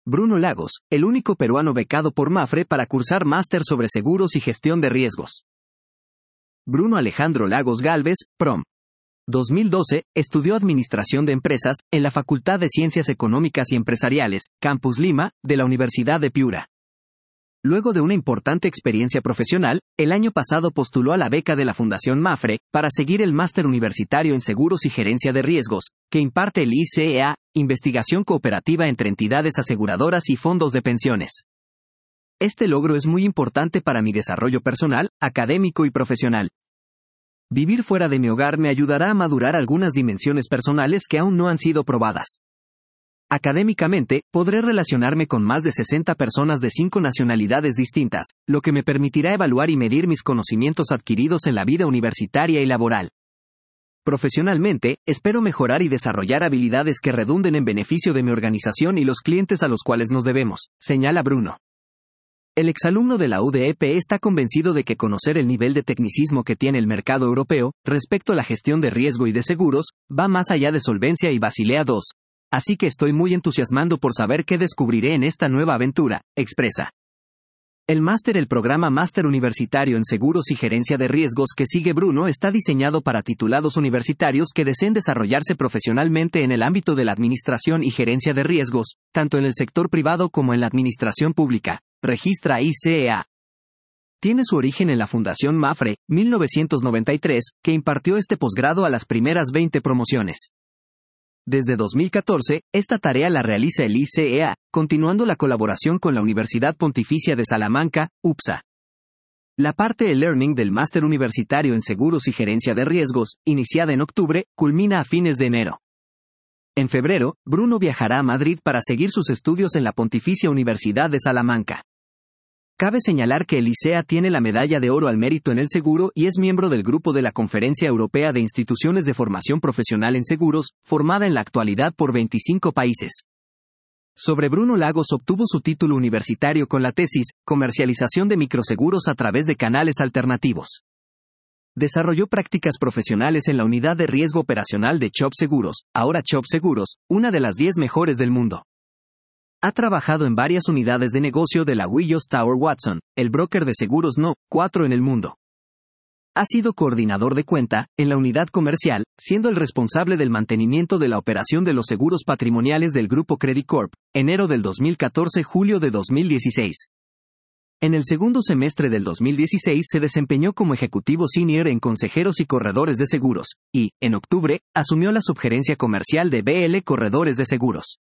Bruno Lagos, el único peruano becado por MAPFRE para cursar máster sobre seguros y gestión de riesgos. Bruno Alejandro Lagos Gálvez, PROM. 2012, estudió Administración de Empresas en la Facultad de Ciencias Económicas y Empresariales, Campus Lima, de la Universidad de Piura. Luego de una importante experiencia profesional, el año pasado postuló a la beca de la Fundación MAPFRE para seguir el máster universitario en Seguros y Gerencia de Riesgos, que imparte el ICEA, Investigación Cooperativa entre Entidades Aseguradoras y Fondos de Pensiones. Este logro es muy importante para mi desarrollo personal, académico y profesional. Vivir fuera de mi hogar me ayudará a madurar algunas dimensiones personales que aún no han sido probadas. Académicamente, podré relacionarme con más de 60 personas de 5 nacionalidades distintas, lo que me permitirá evaluar y medir mis conocimientos adquiridos en la vida universitaria y laboral. Profesionalmente, espero mejorar y desarrollar habilidades que redunden en beneficio de mi organización y los clientes a los cuales nos debemos, señala Bruno. El exalumno de la UDEP está convencido de que conocer el nivel de tecnicismo que tiene el mercado europeo, respecto a la gestión de riesgo y de seguros, va más allá de Solvencia y Basilea II. Así que estoy muy entusiasmado por saber qué descubriré en esta nueva aventura, expresa. El programa Máster Universitario en Seguros y Gerencia de Riesgos que sigue Bruno está diseñado para titulados universitarios que deseen desarrollarse profesionalmente en el ámbito de la administración y gerencia de riesgos, tanto en el sector privado como en la administración pública, registra ICEA. Tiene su origen en la Fundación MAPFRE, 1993, que impartió este posgrado a las primeras 20 promociones. Desde 2014, esta tarea la realiza el ICEA, continuando la colaboración con la Universidad Pontificia de Salamanca, UPSA. La parte e-learning del Máster Universitario en Seguros y Gerencia de Riesgos, iniciada en octubre, culmina a fines de enero. En febrero, Bruno viajará a Madrid para seguir sus estudios en la Pontificia Universidad de Salamanca. Cabe señalar que el ICEA tiene la medalla de oro al mérito en el seguro y es miembro del grupo de la Conferencia Europea de Instituciones de Formación Profesional en Seguros, formada en la actualidad por 25 países. Sobre Bruno Lagos obtuvo su título universitario con la tesis, Comercialización de microseguros a través de canales alternativos. Desarrolló prácticas profesionales en la unidad de riesgo operacional de Chubb Seguros, ahora Chubb Seguros, una de las 10 mejores del mundo. Ha trabajado en varias unidades de negocio de la Willis Tower Watson, el broker de seguros No. 4 en el mundo. Ha sido coordinador de cuenta, en la unidad comercial, siendo el responsable del mantenimiento de la operación de los seguros patrimoniales del Grupo Credit Corp, enero del 2014-julio de 2016. En el segundo semestre del 2016 se desempeñó como ejecutivo senior en consejeros y corredores de seguros, y, en octubre, asumió la subgerencia comercial de BL Corredores de Seguros.